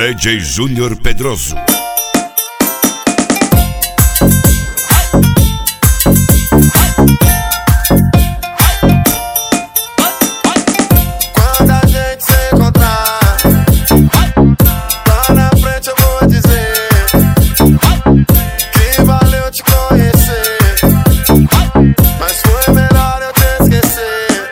DJ Júnior Pedroso. Quando a gente se encontrar lá na frente, eu vou dizer que valeu te conhecer, mas foi melhor eu te esquecer.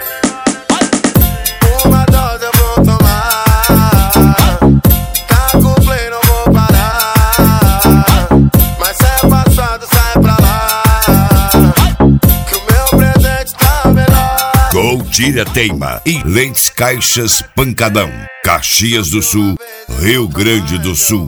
Uma dose eu vou tomar, tá com play, não vou parar, mas se é passado, sai pra lá, que o meu presente tá melhor. Gol Tira Teima e Lentes Caixas Pancadão, Caxias do Sul, Rio Grande do Sul.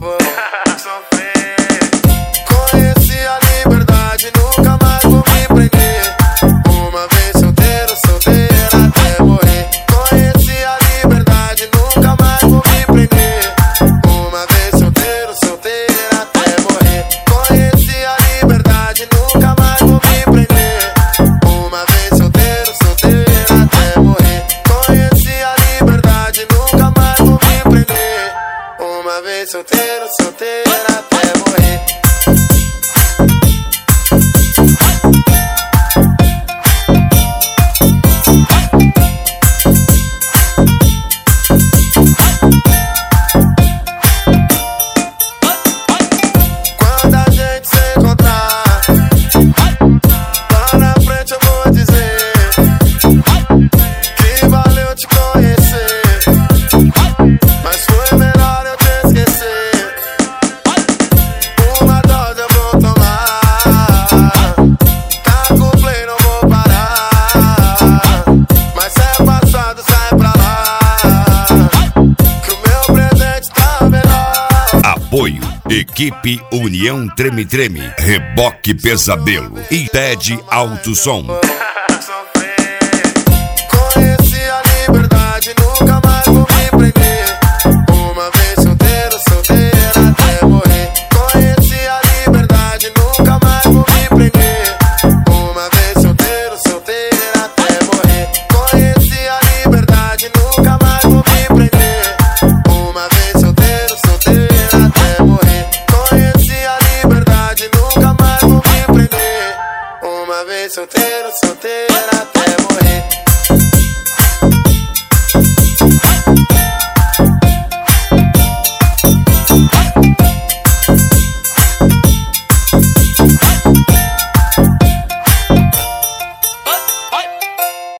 Conheci a liberdade, nunca mais vou me prender. Uma vez solteiro, solteira até morrer. Conheci a liberdade, nunca mais vou me prender. Uma vez solteiro, solteira até morrer. Conheci a liberdade, nunca mais vou me prender. Uma vez solteiro, solteira até morrer. Conheci a liberdade, nunca mais vou me prender. Uma vez solteiro, solteira até morrer. Quando a gente se encontrar lá na frente, eu vou dizer que valeu te conhecer, mas foi melhor eu te esquecer. Uma dose eu vou tomar, tá com play, não vou parar, mas se é passado, sai pra lá, que o meu presente tá melhor. Apoio Equipe União Treme Treme, Reboque Pesadelo e TED Alto Som. Conheci a liberdade, nunca mais vou me prender. Uma vez solteiro, solteira até morrer. Conheci a liberdade, nunca mais vou me prender. Uma vez solteiro, solteira até morrer. Conheci a liberdade, nunca mais vou me prender. Uma vez solteiro, solteira até morrer. Conheci a liberdade, nunca mais vou me prender. Uma vez solteiro, solteira até morrer.